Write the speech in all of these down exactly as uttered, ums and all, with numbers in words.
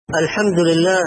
الحمد لله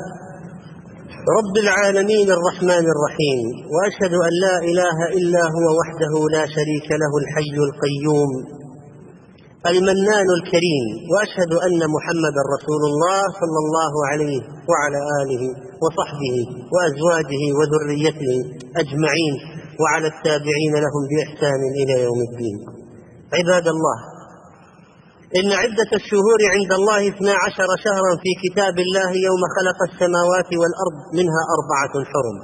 رب العالمين الرحمن الرحيم، وأشهد أن لا إله إلا هو وحده لا شريك له الحي القيوم المنان الكريم، وأشهد أن محمدا رسول الله صلى الله عليه وعلى آله وصحبه وأزواجه وذريته أجمعين وعلى التابعين لهم بإحسان إلى يوم الدين. عباد الله، إن عدة الشهور عند الله اثنا عشر شهرا في كتاب الله يوم خلق السماوات والأرض، منها أربعة حرم،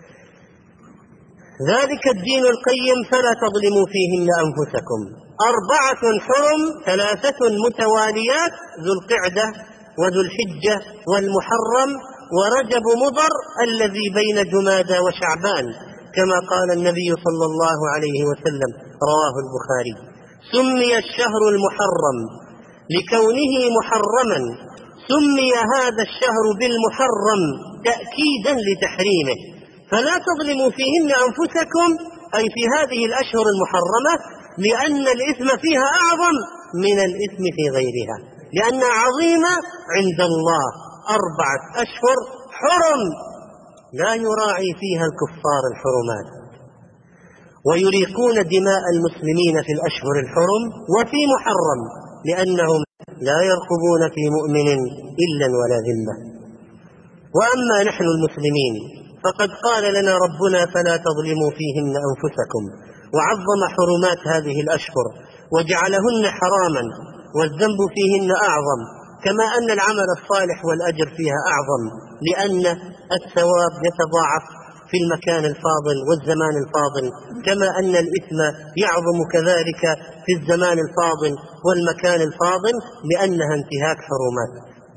ذلك الدين القيم فلا تظلموا فيهن أنفسكم. أربعة حرم، ثلاثة متواليات: ذو القعدة وذو الحجة والمحرم ورجب مضر الذي بين جمادى وشعبان، كما قال النبي صلى الله عليه وسلم، رواه البخاري. سمي الشهر المحرم لكونه محرما، سمي هذا الشهر بالمحرم تأكيدا لتحريمه، فلا تظلموا فيهن أنفسكم، أي في هذه الأشهر المحرمة، لأن الإثم فيها أعظم من الإثم في غيرها، لأنها عظيمة عند الله. أربعة أشهر حرم لا يراعي فيها الكفار الحرمات، ويريقون دماء المسلمين في الأشهر الحرم وفي محرم، لأنهم لا يرقبون في مؤمن إلا ولا ذمة. وأما نحن المسلمين فقد قال لنا ربنا: فلا تظلموا فيهن أنفسكم، وعظم حرمات هذه الأشهر وجعلهن حراما، والذنب فيهن أعظم، كما أن العمل الصالح والأجر فيها أعظم، لأن الثواب يتضاعف في المكان الفاضل والزمان الفاضل، كما أن الإثم يعظم كذلك في الزمان الفاضل والمكان الفاضل، لأنها انتهاك حرمات.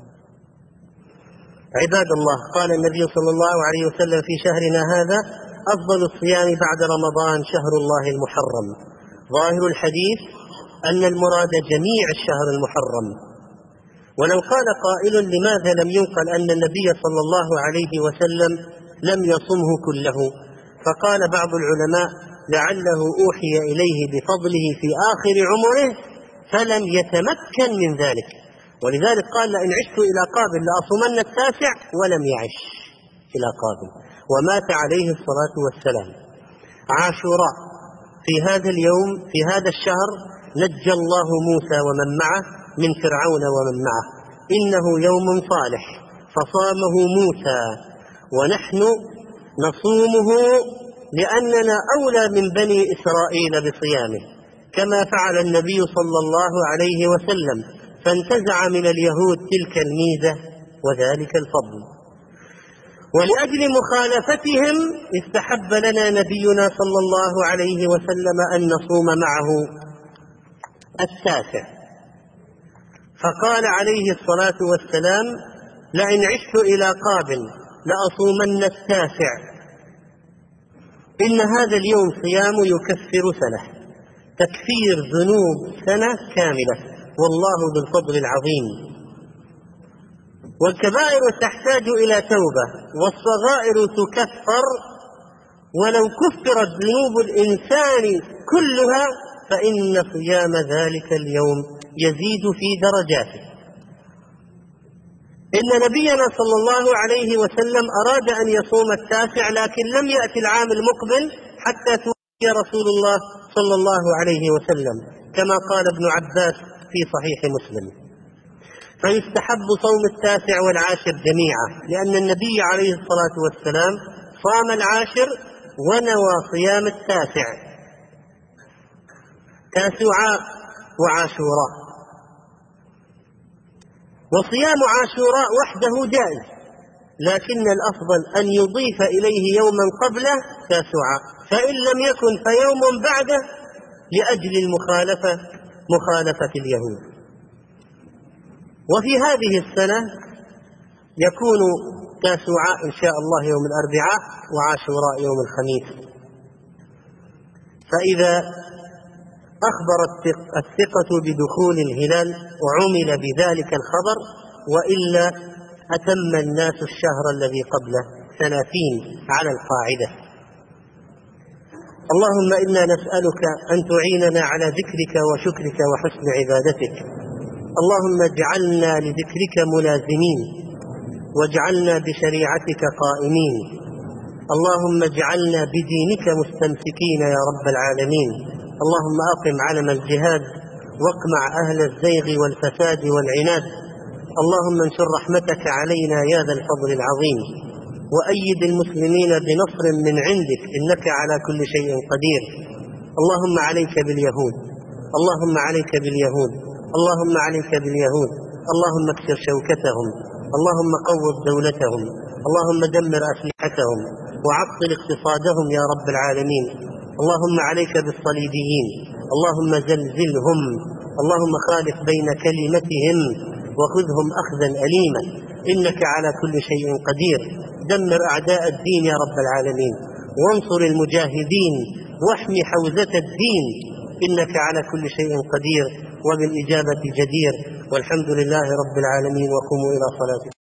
عباد الله، قال النبي صلى الله عليه وسلم في شهرنا هذا: أفضل الصيام بعد رمضان شهر الله المحرم. ظاهر الحديث أن المراد جميع الشهر المحرم. ولو قال قائل: لماذا لم ينقل أن النبي صلى الله عليه وسلم لم يصمه كله؟ فقال بعض العلماء: لعله أوحي إليه بفضله في آخر عمره فلم يتمكن من ذلك، ولذلك قال: لئن عشت إلى قابل لأصومن التاسع، ولم يعش إلى قابل، ومات عليه الصلاة والسلام. عاشوراء، في هذا اليوم في هذا الشهر نجى الله موسى ومن معه من فرعون ومن معه، إنه يوم صالح فصامه موسى، ونحن نصومه لأننا أولى من بني إسرائيل بصيامه، كما فعل النبي صلى الله عليه وسلم، فانتزع من اليهود تلك الميزة وذلك الفضل. ولأجل مخالفتهم استحب لنا نبينا صلى الله عليه وسلم أن نصوم معه التاسع، فقال عليه الصلاة والسلام: لئن عشت إلى قابل لأصومن التاسع، إن هذا اليوم صيام يكفر سنة، تكفير ذنوب سنة كاملة، والله ذو الفضل العظيم. والكبائر تحتاج إلى توبة، والصغائر تكفر، ولو كفرت ذنوب الإنسان كلها فإن صيام ذلك اليوم يزيد في درجاته. إن نبينا صلى الله عليه وسلم أراد أن يصوم التاسع، لكن لم يأتي العام المقبل حتى توفي رسول الله صلى الله عليه وسلم، كما قال ابن عباس في صحيح مسلم. فيستحب صوم التاسع والعاشر جميعا، لأن النبي عليه الصلاة والسلام صام العاشر ونوى صيام التاسع، تاسعاء وعاشوراء. وصيام عاشوراء وحده جائز، لكن الأفضل أن يضيف إليه يوما قبله تاسعاء، فإن لم يكن فيوم بعده، لأجل المخالفة مخالفة اليهود. وفي هذه السنة يكون تاسعاء إن شاء الله يوم الأربعاء، وعاشوراء يوم الخميس. فإذا أخبرت الثقة بدخول الهلال وعمل بذلك الخبر، وإلا أتم الناس الشهر الذي قبله ثلاثين على القاعدة. اللهم إنا نسألك أن تعيننا على ذكرك وشكرك وحسن عبادتك، اللهم اجعلنا لذكرك ملازمين، واجعلنا بشريعتك قائمين. اللهم اجعلنا بدينك مستمسكين يا رب العالمين. اللهم أقم علم الجهاد واقمع أهل الزيغ والفساد والعناد. اللهم انشر رحمتك علينا يا ذا الفضل العظيم، وأيد المسلمين بنصر من عندك إنك على كل شيء قدير. اللهم عليك باليهود، اللهم عليك باليهود، اللهم عليك باليهود، اللهم اكسر شوكتهم، اللهم قوض دولتهم، اللهم دمر أسلحتهم وعطل اقتصادهم يا رب العالمين. اللهم عليك بالصليبيين، اللهم زلزلهم، اللهم خالف بين كلمتهم وخذهم أخذا أليما، إنك على كل شيء قدير. دمر أعداء الدين يا رب العالمين، وانصر المجاهدين واحمي حوزة الدين، إنك على كل شيء قدير وبالإجابة جدير. والحمد لله رب العالمين، وقوموا إلى صلاتكم.